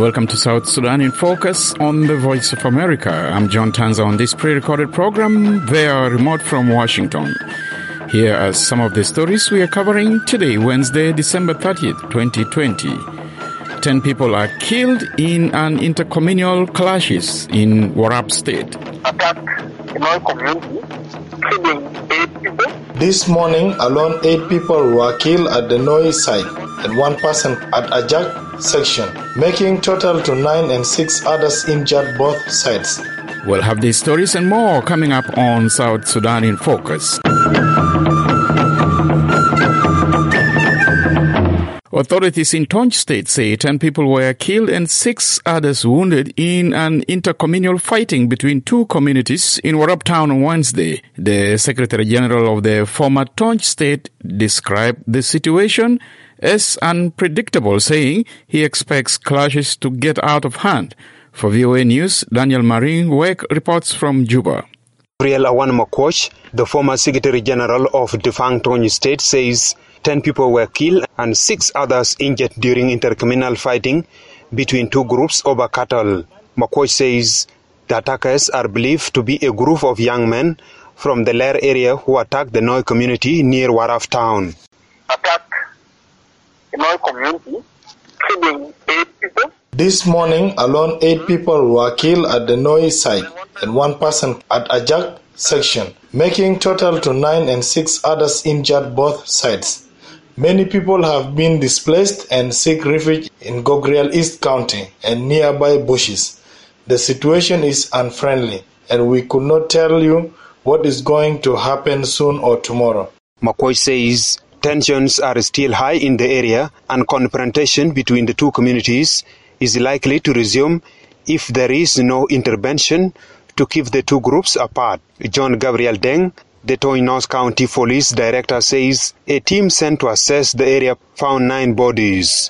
welcome to South Sudan in Focus on the Voice of America. I'm John Tanza on this pre-recorded program via remote from Washington. Here are some of the stories we are covering today, Wednesday, December 30th, 2020. 10 people are killed in an intercommunal clashes in Warrap State. Attack in our community, killing 8 people. This morning, alone 8 people were killed at the Noi site and 1 person at Ajak section, making total to 9 and 6 others injured both sides. We'll have these stories and more coming up on South Sudan in Focus. Authorities in Tonj State say 10 people were killed and 6 others wounded in an intercommunal fighting between 2 communities in Warrap town on Wednesday. The Secretary General of the former Tonj State described the situation as unpredictable, saying he expects clashes to get out of hand. For VOA News, Daniel Maring-Wek reports from Juba. Gabriel Awan Makoch, the former Secretary General of defunct Tonj State, says 10 people were killed and 6 others injured during intercommunal fighting between 2 groups over cattle. Makoch says the attackers are believed to be a group of young men from the Lair area who attacked the Noi community near Warrap town. Attack in our community, killing 8 people. This morning, alone 8 people were killed at the Noi site and 1 person at Ajak section, making total to 9 and 6 others injured both sides. Many people have been displaced and seek refuge in Gogrial East County and nearby bushes. The situation is unfriendly, and we could not tell you what is going to happen soon or tomorrow. McCoy says tensions are still high in the area and confrontation between the 2 communities is likely to resume if there is no intervention to keep the 2 groups apart. John Gabriel Deng, the Tonj North County Police Director, says a team sent to assess the area found 9 bodies.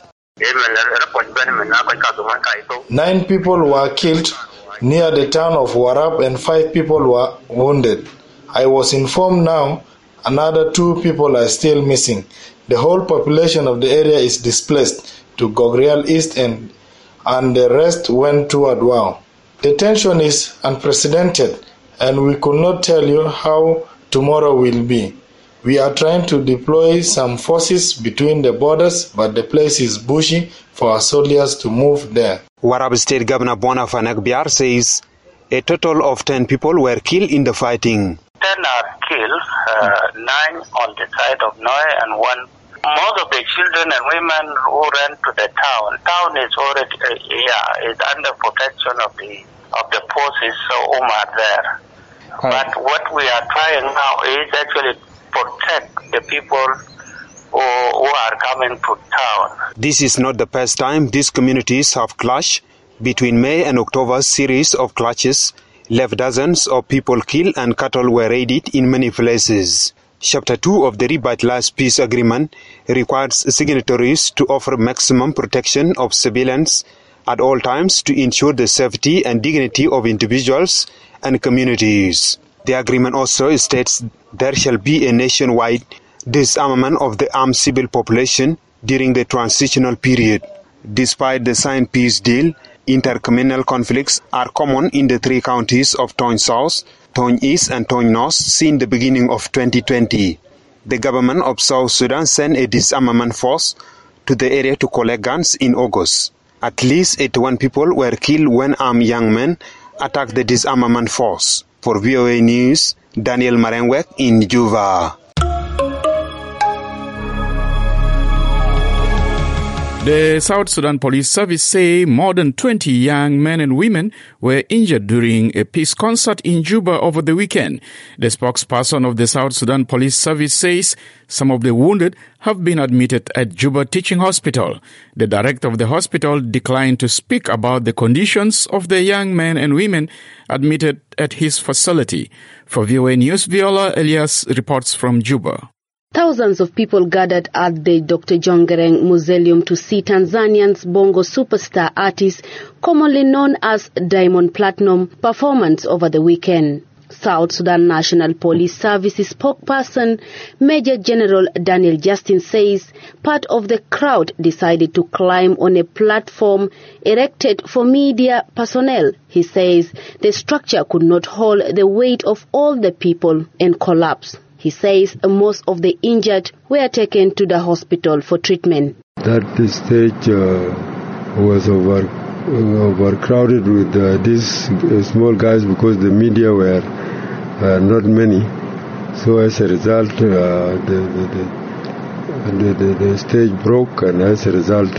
9 people were killed near the town of Warrap and 5 people were wounded. I was informed now another 2 people are still missing. The whole population of the area is displaced to Gogrial East and the rest went toward Wau. The tension is unprecedented and we could not tell you how tomorrow will be. We are trying to deploy some forces between the borders, but the place is bushy for our soldiers to move there. Warrap State Governor Bona Fanak Biar says a total of 10 people were killed in the fighting. 10 are killed, 9 on the side of Noi and 1. Most of the children and women who ran to the town. Town is already is under protection of the forces who are there. But what we are trying now is actually protect the people who are coming to town. This is not the first time these communities have clashed. Between May and October's series of clashes left dozens of people killed and cattle were raided in many places. Chapter 2 of the revitalized peace agreement requires signatories to offer maximum protection of civilians at all times to ensure the safety and dignity of individuals and communities. The agreement also states there shall be a nationwide disarmament of the armed civil population during the transitional period. Despite the signed peace deal, intercommunal conflicts are common in the 3 counties of Tonj South, Tonj East and Tonj North since the beginning of 2020. The government of South Sudan sent a disarmament force to the area to collect guns in August. At least 81 people were killed when armed young men attacked the disarmament force. For VOA News, Daniel Marenwek in Juba. The South Sudan Police Service say more than 20 young men and women were injured during a peace concert in Juba over the weekend. The spokesperson of the South Sudan Police Service says some of the wounded have been admitted at Juba Teaching Hospital. The director of the hospital declined to speak about the conditions of the young men and women admitted at his facility. For VOA News, Viola Elias reports from Juba. Thousands of people gathered at the Dr. Jongereng Mausoleum to see Tanzanian's bongo superstar artist, commonly known as Diamond Platinum, performance over the weekend. South Sudan National Police Services spokesperson Major General Daniel Justin says part of the crowd decided to climb on a platform erected for media personnel. He says the structure could not hold the weight of all the people and collapsed. He says most of the injured were taken to the hospital for treatment. That stage was overcrowded with these small guys because the media were not many. So as a result, the stage broke, and as a result,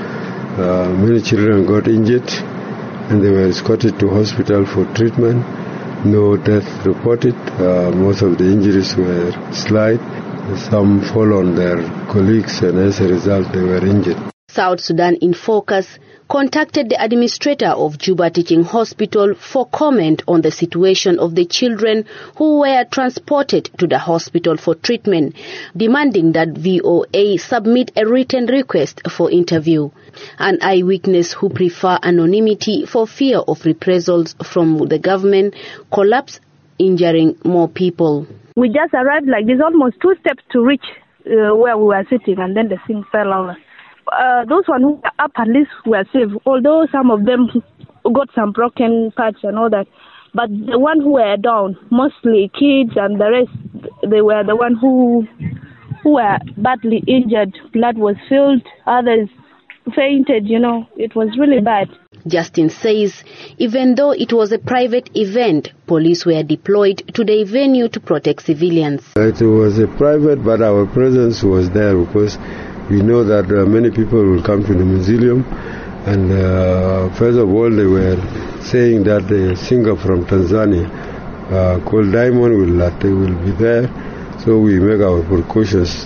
many children got injured, and they were escorted to hospital for treatment. No death reported. Most of the injuries were slight. Some fall on their colleagues, and as a result, they were injured. South Sudan in Focus contacted the administrator of Juba Teaching Hospital for comment on the situation of the children who were transported to the hospital for treatment, demanding that VOA submit a written request for interview. An eyewitness who prefer anonymity for fear of reprisals from the government collapsed, injuring more people. We just arrived like this, almost 2 steps to reach where we were sitting, and then the thing fell over. Those ones who were up at least were safe, although some of them got some broken parts and all that. But the ones who were down, mostly kids and the rest, they were the ones who were badly injured. Blood was spilled, others fainted, It was really bad. Justin says even though it was a private event, police were deployed to the venue to protect civilians. It was a private, but our presence was there because we know that many people will come to the museum, and first of all they were saying that the singer from Tanzania called Diamond will be there, so we make our precautions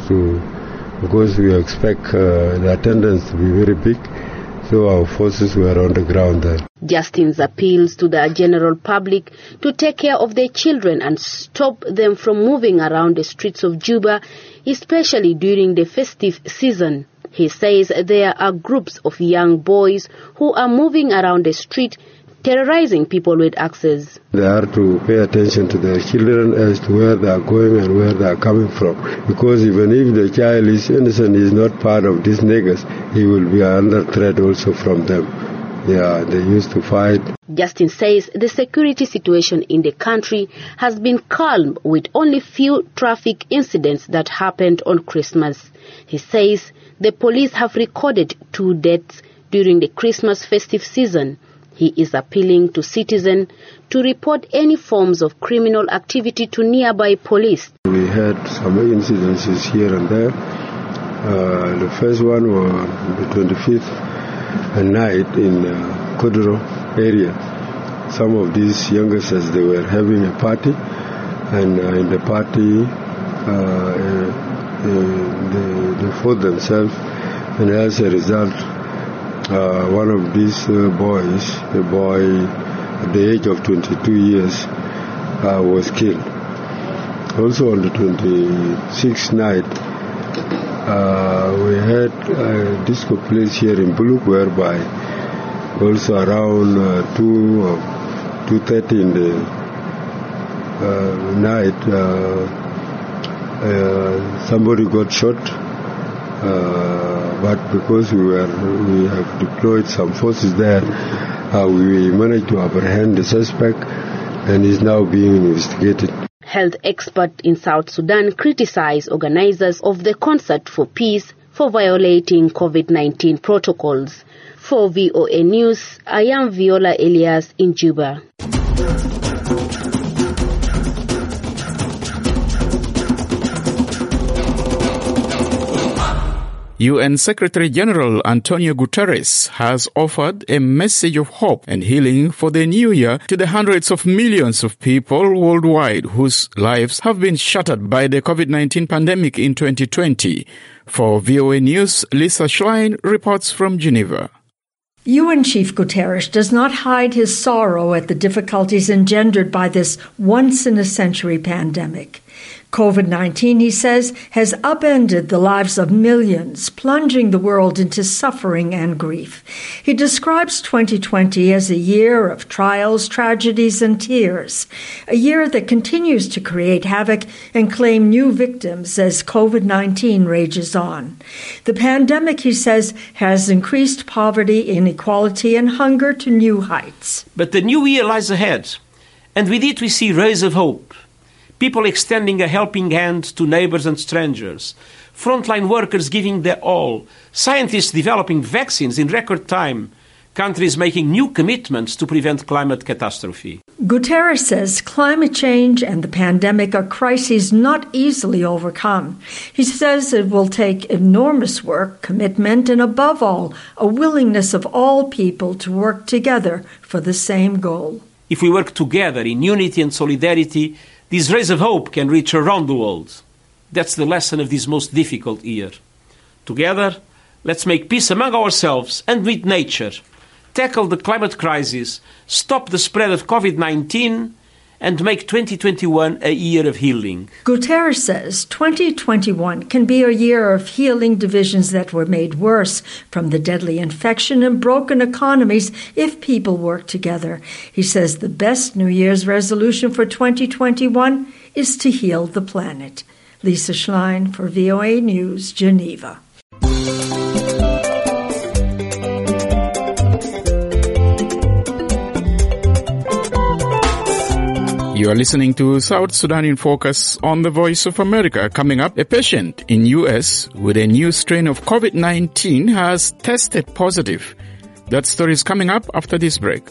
because we expect the attendance to be very big, so our forces were on the ground there. Justin's appeals to the general public to take care of their children and stop them from moving around the streets of Juba, especially during the festive season. He says there are groups of young boys who are moving around the street, terrorizing people with axes. They have to pay attention to their children as to where they are going and where they are coming from. Because even if the child is innocent, is not part of these niggas, he will be under threat also from them. Yeah, they used to fight. Justin says the security situation in the country has been calm with only few traffic incidents that happened on Christmas. He says the police have recorded 2 deaths during the Christmas festive season. He is appealing to citizens to report any forms of criminal activity to nearby police. We had some incidences here and there. The first one was the 25th night in Kodoro area. Some of these youngsters, they were having a party, and in the party they fought themselves, and as a result one of these boys, a boy at the age of 22 years, was killed. Also on the 26th night, we had a disco place here in Buluk, whereby also around 2:30 in the night, somebody got shot. But because we have deployed some forces there, we managed to apprehend the suspect, and is now being investigated. Health experts in South Sudan criticize organizers of the Concert for Peace for violating COVID-19 protocols. For VOA News, I am Viola Elias in Juba. UN Secretary General Antonio Guterres has offered a message of hope and healing for the new year to the hundreds of millions of people worldwide whose lives have been shattered by the COVID-19 pandemic in 2020. For VOA News, Lisa Schlein reports from Geneva. UN Chief Guterres does not hide his sorrow at the difficulties engendered by this once-in-a-century pandemic. COVID-19, he says, has upended the lives of millions, plunging the world into suffering and grief. He describes 2020 as a year of trials, tragedies, and tears, a year that continues to create havoc and claim new victims as COVID-19 rages on. The pandemic, he says, has increased poverty, inequality, and hunger to new heights. But the new year lies ahead, and with it we see rays of hope. People extending a helping hand to neighbors and strangers, frontline workers giving their all, scientists developing vaccines in record time, countries making new commitments to prevent climate catastrophe. Guterres says climate change and the pandemic are crises not easily overcome. He says it will take enormous work, commitment, and above all, a willingness of all people to work together for the same goal. If we work together in unity and solidarity, these rays of hope can reach around the world. That's the lesson of this most difficult year. Together, let's make peace among ourselves and with nature, tackle the climate crisis, stop the spread of COVID-19, and make 2021 a year of healing. Guterres says 2021 can be a year of healing divisions that were made worse from the deadly infection and broken economies if people work together. He says the best New Year's resolution for 2021 is to heal the planet. Lisa Schlein for VOA News, Geneva. You are listening to South Sudan in Focus on the Voice of America. Coming up, a patient in U.S. with a new strain of COVID-19 has tested positive. That story is coming up after this break.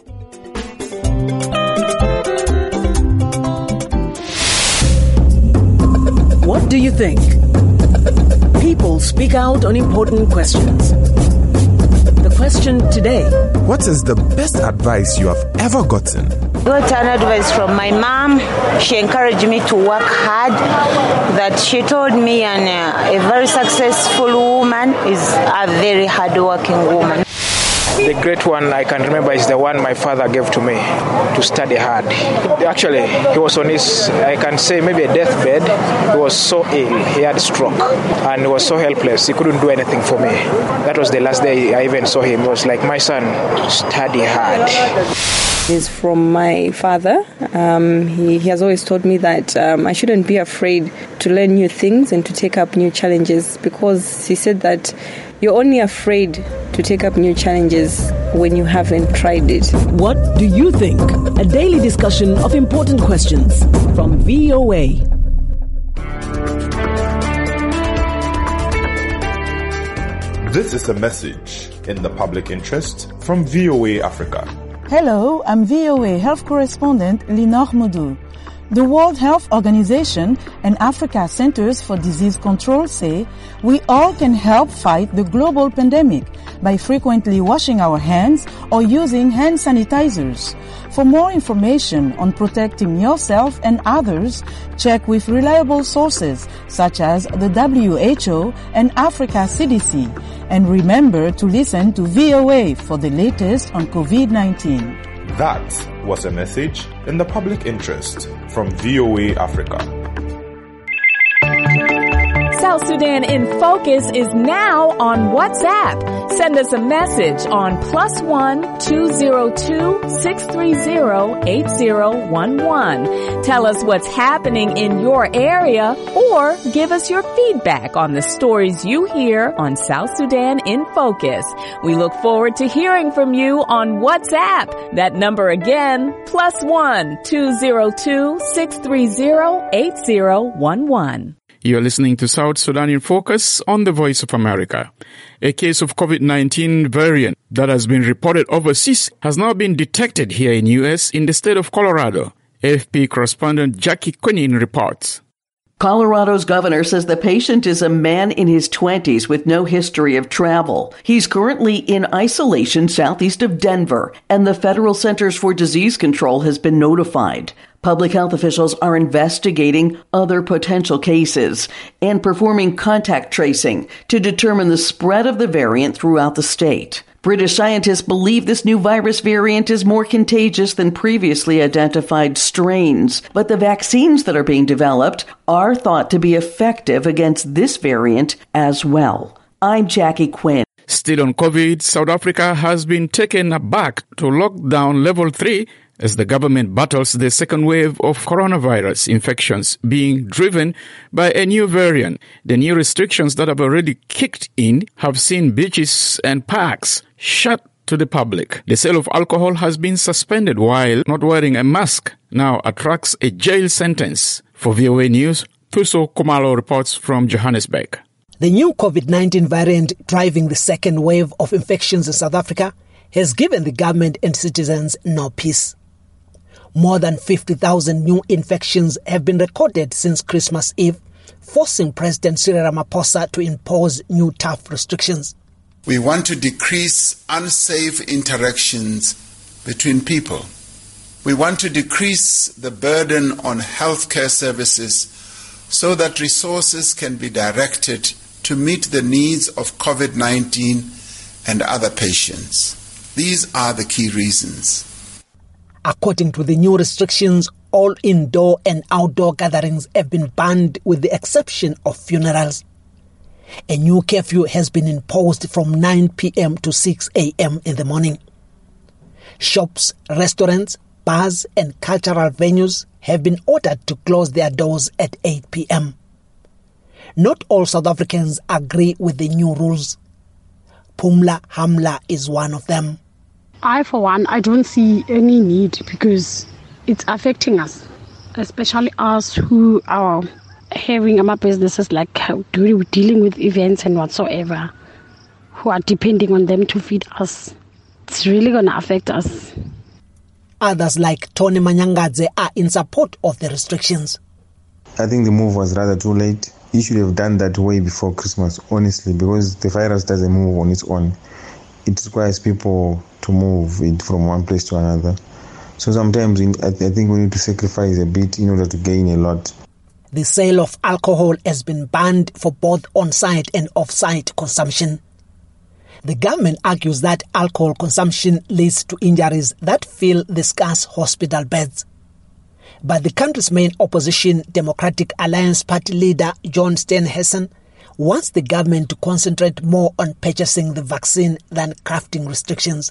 What do you think? People speak out on important questions. The question today: what is the best advice you have ever gotten? Got an advice from my mom. She encouraged me to work hard. That she told me a very successful woman is a very hard-working woman. The great one I can remember is the one my father gave to me, to study hard. Actually, he was on his, I can say, maybe a deathbed. He was so ill. He had a stroke and he was so helpless. He couldn't do anything for me. That was the last day I even saw him. He was like, my son, study hard. Is from my father. He has always told me that I shouldn't be afraid to learn new things and to take up new challenges, because he said that you're only afraid to take up new challenges when you haven't tried it. What do you think? A daily discussion of important questions from VOA. This is a message in the public interest from VOA Africa. Hello, I'm VOA Health Correspondent Linor Moudou. The World Health Organization and Africa Centers for Disease Control say we all can help fight the global pandemic by frequently washing our hands or using hand sanitizers. For more information on protecting yourself and others, check with reliable sources such as the WHO and Africa CDC. And remember to listen to VOA for the latest on COVID-19. That was a message in the public interest from VOA Africa. South Sudan in Focus is now on WhatsApp. Send us a message on +1 202 630 8011. Tell us what's happening in your area or give us your feedback on the stories you hear on South Sudan in Focus. We look forward to hearing from you on WhatsApp. That number again, +1 202 630 8011. You're listening to South Sudan in Focus on the Voice of America. A case of COVID-19 variant that has been reported overseas has now been detected here in U.S. in the state of Colorado. AFP correspondent Jackie Quinin reports. Colorado's governor says the patient is a man in his 20s with no history of travel. He's currently in isolation southeast of Denver, and the Federal Centers for Disease Control has been notified. Public health officials are investigating other potential cases and performing contact tracing to determine the spread of the variant throughout the state. British scientists believe this new virus variant is more contagious than previously identified strains, but the vaccines that are being developed are thought to be effective against this variant as well. I'm Jackie Quinn. Still on COVID, South Africa has been taken back to lockdown level 3 as the government battles the second wave of coronavirus infections being driven by a new variant. The new restrictions that have already kicked in have seen beaches and parks shut to the public. The sale of alcohol has been suspended, while not wearing a mask now attracts a jail sentence. For VOA News, Thuso Kumalo reports from Johannesburg. The new COVID-19 variant driving the second wave of infections in South Africa has given the government and citizens no peace. More than 50,000 new infections have been recorded since Christmas Eve, forcing President Cyril Ramaphosa to impose new tough restrictions. We want to decrease unsafe interactions between people. We want to decrease the burden on healthcare services so that resources can be directed to meet the needs of COVID-19 and other patients. These are the key reasons. According to the new restrictions, all indoor and outdoor gatherings have been banned with the exception of funerals. A new curfew has been imposed from 9 p.m. to 6 a.m. in the morning. Shops, restaurants, bars and cultural venues have been ordered to close their doors at 8 p.m. Not all South Africans agree with the new rules. Pumla Hamla is one of them. For one, I don't see any need because it's affecting us, especially us who are having our businesses like dealing with events and whatsoever, who are depending on them to feed us. It's really going to affect us. Others like Tony Manyangadze are in support of the restrictions. I think the move was rather too late. You should have done that way before Christmas, honestly, because the virus doesn't move on its own. It requires people to move it from one place to another. So sometimes I think we need to sacrifice a bit in order to gain a lot. The sale of alcohol has been banned for both on-site and off-site consumption. The government argues that alcohol consumption leads to injuries that fill the scarce hospital beds. But the country's main opposition, Democratic Alliance Party leader John Steenhuisen, wants the government to concentrate more on purchasing the vaccine than crafting restrictions.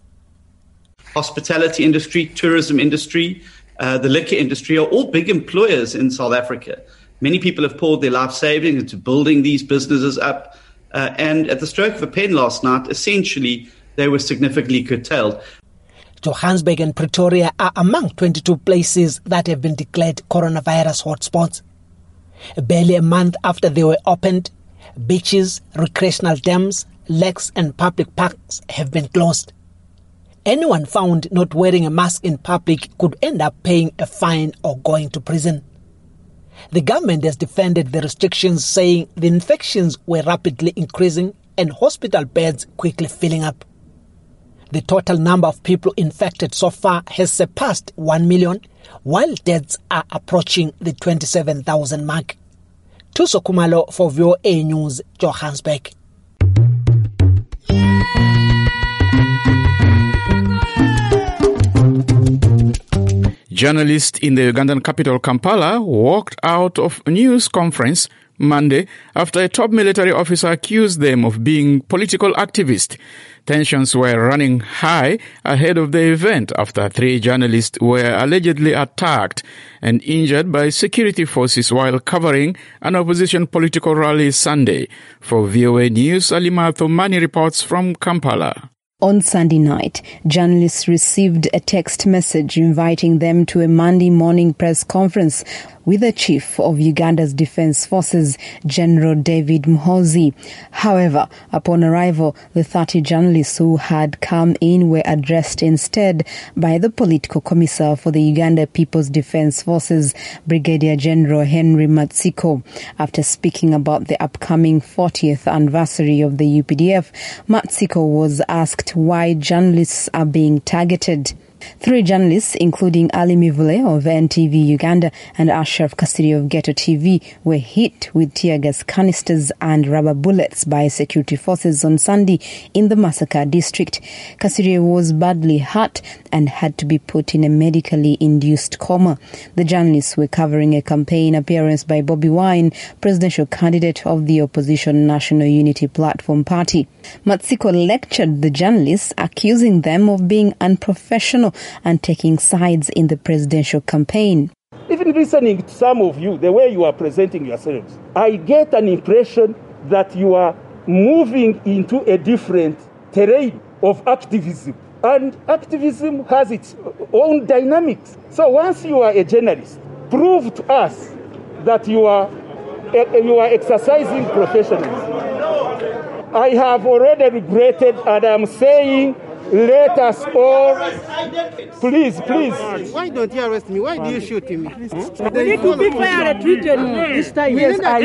Hospitality industry, tourism industry, the liquor industry are all big employers in South Africa. Many people have poured their life savings into building these businesses up. And at the stroke of a pen last night, essentially, they were significantly curtailed. Johannesburg and Pretoria are among 22 places that have been declared coronavirus hotspots. Barely a month after they were opened, beaches, recreational dams, lakes and public parks have been closed. Anyone found not wearing a mask in public could end up paying a fine or going to prison. The government has defended the restrictions, saying the infections were rapidly increasing and hospital beds quickly filling up. The total number of people infected so far has surpassed 1 million, while deaths are approaching the 27,000 mark. Thuso Kumalo for VOA News, Johannesburg. Journalists in the Ugandan capital Kampala walked out of a news conference Monday after a top military officer accused them of being political activists. Tensions were running high ahead of the event after 3 journalists were allegedly attacked and injured by security forces while covering an opposition political rally Sunday. For VOA News, Alima Thomani reports from Kampala. On Sunday night, journalists received a text message inviting them to a Monday morning press conference with the Chief of Uganda's Defence Forces, General David Muhoozi. However, upon arrival, the 30 journalists who had come in were addressed instead by the political commissar for the Uganda People's Defence Forces, Brigadier General Henry Matsiko. After speaking about the upcoming 40th anniversary of the UPDF, Matsiko was asked why journalists are being targeted. 3 journalists, including Ali Mivule of NTV Uganda and Ashraf Kasiri of Ghetto TV, were hit with tear gas canisters and rubber bullets by security forces on Sunday in the Masaka district. Kasiri was badly hurt and had to be put in a medically induced coma. The journalists were covering a campaign appearance by Bobi Wine, presidential candidate of the opposition National Unity Platform Party. Matsiko lectured the journalists, accusing them of being unprofessional and taking sides in the presidential campaign. Even listening to some of you, the way you are presenting yourselves, I get an impression that you are moving into a different terrain of activism. And activism has its own dynamics. So once you are a journalist, prove to us that you are exercising professionalism. I have already regretted, and I'm saying, let us all, please. Why don't you arrest me? Why do you shoot me? We need to be fair and treated this time. Yes, I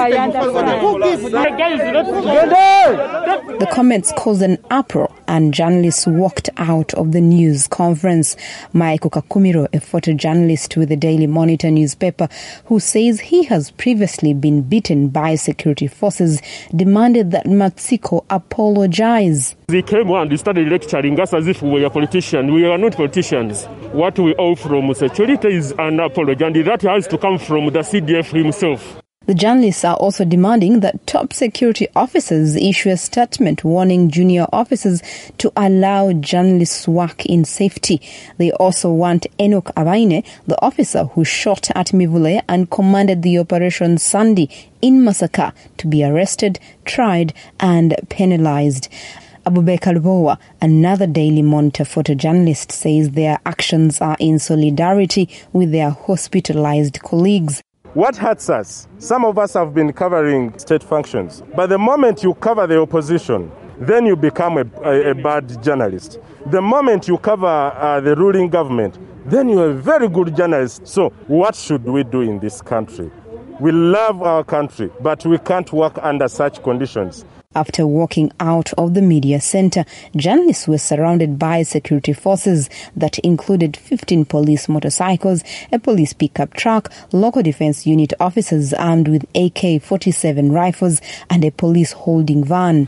understand. The comments caused an uproar and journalists walked out of the news conference. Michael Kakumiro, a photojournalist with the Daily Monitor newspaper, who says he has previously been beaten by security forces, demanded that Matsiko apologize. They came and started lecturing us as if we were politicians. We are not politicians. What we owe from security is an apology, and that has to come from the CDF himself. The journalists are also demanding that top security officers issue a statement warning junior officers to allow journalists work in safety. They also want Enoch Abaine, the officer who shot at Mivule and commanded the operation Sunday in Masaka, to be arrested, tried and penalized. Abubakar Bowa, another Daily Monitor photojournalist, says their actions are in solidarity with their hospitalized colleagues. What hurts us? Some of us have been covering state functions. But the moment you cover the opposition, then you become a bad journalist. The moment you cover the ruling government, then you're a very good journalist. So what should we do in this country? We love our country, but we can't work under such conditions. After walking out of the media center, journalists were surrounded by security forces that included 15 police motorcycles, a police pickup truck, local defense unit officers armed with AK-47 rifles, and a police holding van.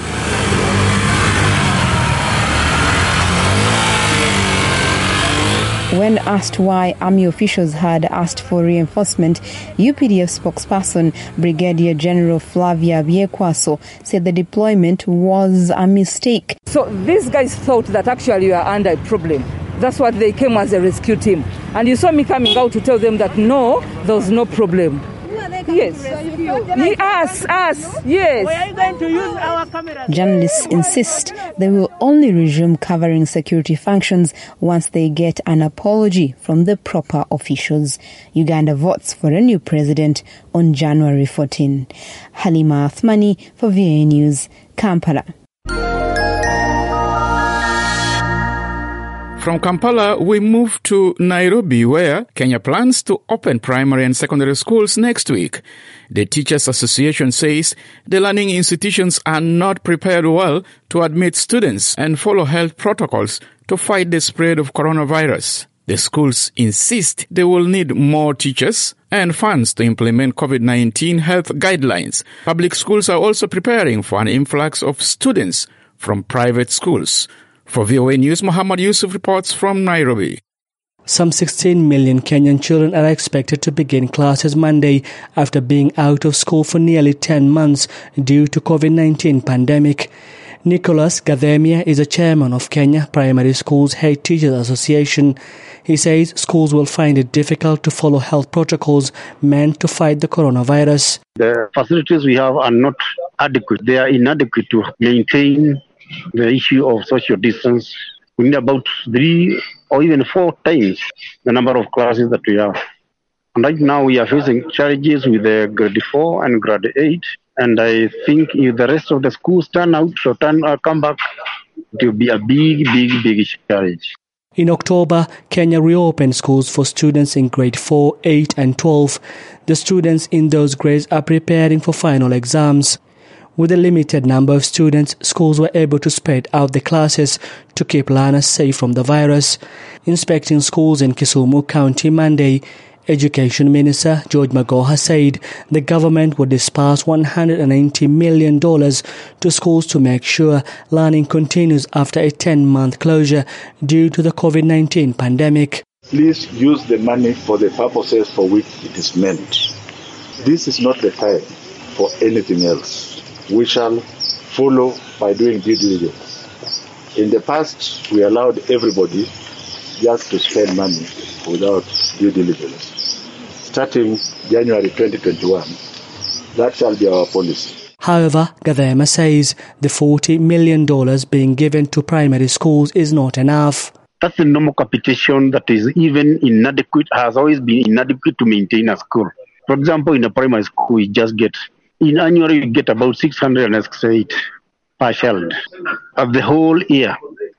When asked why army officials had asked for reinforcement, UPDF spokesperson Brigadier General Flavia Biekwaso said the deployment was a mistake. So these guys thought that actually we are under a problem. That's what they came as a rescue team. And you saw me coming out to tell them that no, there was no problem. Yes. Us. Yes. Why are you going to use our cameras? Journalists insist they will only resume covering security functions once they get an apology from the proper officials. Uganda votes for a new president on January 14. Halima Athmani for VOA News, Kampala. From Kampala, we move to Nairobi, where Kenya plans to open primary and secondary schools next week. The Teachers Association says the learning institutions are not prepared well to admit students and follow health protocols to fight the spread of coronavirus. The schools insist they will need more teachers and funds to implement COVID-19 health guidelines. Public schools are also preparing for an influx of students from private schools. For VOA News, Muhammad Yusuf reports from Nairobi. Some 16 million Kenyan children are expected to begin classes Monday after being out of school for nearly 10 months due to COVID-19 pandemic. Nicholas Gathemia is a chairman of Kenya Primary Schools Head Teachers Association. He says schools will find it difficult to follow health protocols meant to fight the coronavirus. The facilities we have are not adequate. They are inadequate to maintain the issue of social distance. We need about 3 or even 4 times the number of classes that we have. And right now we are facing challenges with the grade 4 and grade 8. And I think if the rest of the schools turn out or come back, it will be a big challenge. In October, Kenya reopened schools for students in grade 4, 8 and 12. The students in those grades are preparing for final exams. With a limited number of students, schools were able to spread out the classes to keep learners safe from the virus. Inspecting schools in Kisumu County Monday, Education Minister George Magoha said the government would disperse $190 million to schools to make sure learning continues after a 10-month closure due to the COVID-19 pandemic. Please use the money for the purposes for which it is meant. This is not the time for anything else. We shall follow by doing due diligence. In the past, we allowed everybody just to spend money without due diligence. Starting January 2021, that shall be our policy. However, Gathema says the $40 million being given to primary schools is not enough. That's the normal capitation that is even inadequate, has always been inadequate to maintain a school. For example, in a primary school, annually you get about 668 per child of the whole year.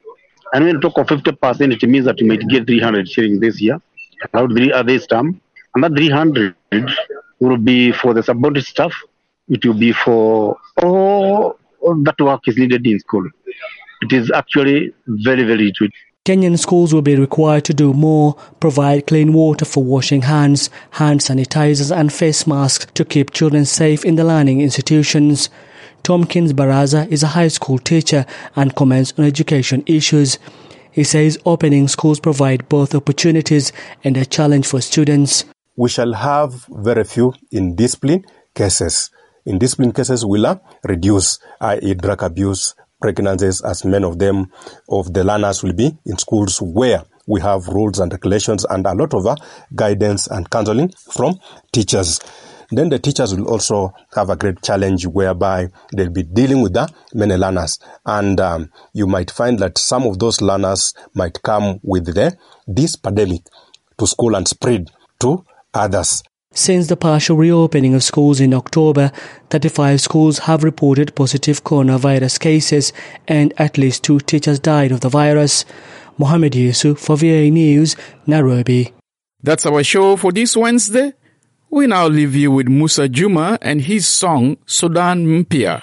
And when you talk of 50%, it means that you might get 300 shillings this year, about this term. And that 300 will be for the subordinate staff. It will be for all that work is needed in school. It is actually very, very true. Kenyan schools will be required to do more, provide clean water for washing hands, hand sanitizers and face masks to keep children safe in the learning institutions. Tomkins Baraza is a high school teacher and comments on education issues. He says opening schools provide both opportunities and a challenge for students. We shall have very few indiscipline cases. Indiscipline cases will reduce, i.e. drug abuse, pregnancies, as many of them of the learners will be in schools where we have rules and regulations and a lot of guidance and counseling from teachers. Then the teachers will also have a great challenge whereby they'll be dealing with many learners. And you might find that some of those learners might come with this pandemic to school and spread to others. Since the partial reopening of schools in October, 35 schools have reported positive coronavirus cases and at least 2 teachers died of the virus. Mohammed Yusuf for VOA News, Nairobi. That's our show for this Wednesday. We now leave you with Musa Juma and his song Sudan Mpya.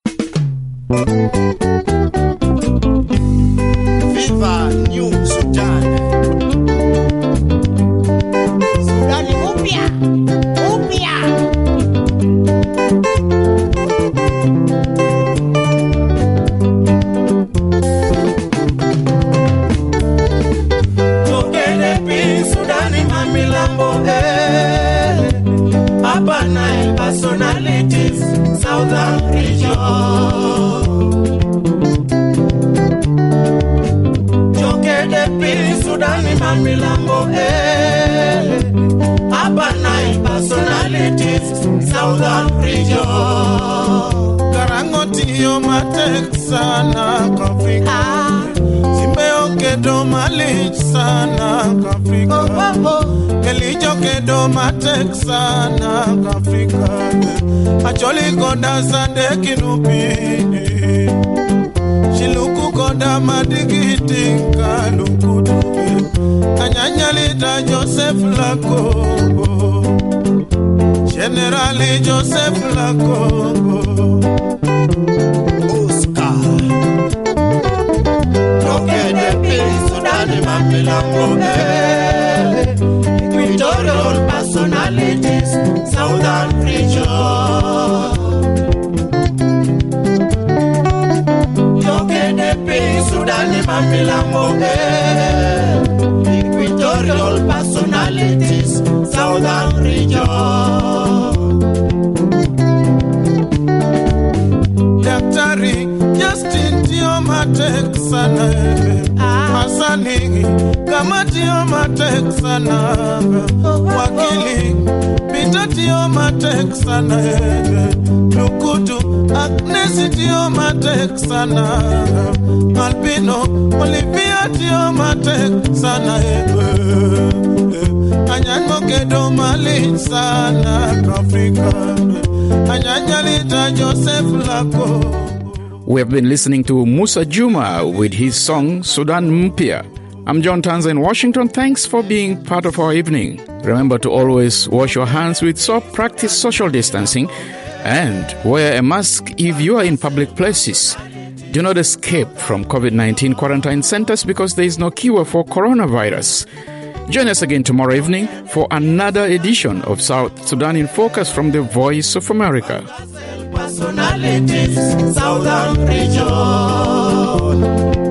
Viva New Sudan. Personalities, Southern region. Joke de Pili, Sudan, Mamilambo, Abanai personalities, Southern region. Karangoti Yomatek Sana Africa. Simeo Kedo Malich Sana Africa. Elijo Kedo Matek Sana Africa. Acholi Goda Sande Kinupi. Shiluku Goda Madigiti Kalukutubi. Kanyanyalita Joseph Lako. Generali Joseph Lako. Oscar. Joke de Pili, Sudan, Mamilambo, Equatorial personalities, Southern region. Joke de Pili, Sudan, Mamilambo, Equatorial personalities, Southern region. Daktari Justin Diomatek Sana Masani kama Diomatek Sana Wakili Peter Diomatek Sana Lukutu Agnes Diomatek Sana Albino Olivia Diomatek Sana Anyango Kedo Mali Sana Africa Anyanyalita Joseph Lako. We have been listening to Musa Juma with his song Sudan Mpya. I'm John Tanza in Washington. Thanks for being part of our evening. Remember to always wash your hands with soap, practice social distancing, And wear a mask if you are in public places. Do not escape from COVID-19 quarantine centers because there is no cure for coronavirus. Join us again tomorrow evening for another edition of South Sudan in Focus from the Voice of America. Personalities, Southern Region.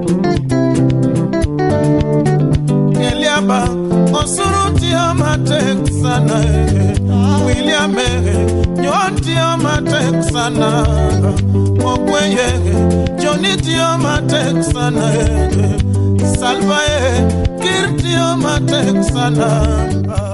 Eliaba, Osuruti Amatek Sana, William, Nyoti Amatek Sana, Mokweye, Joniti Amatek Sana, Salvae, Kirti Amatek Sana.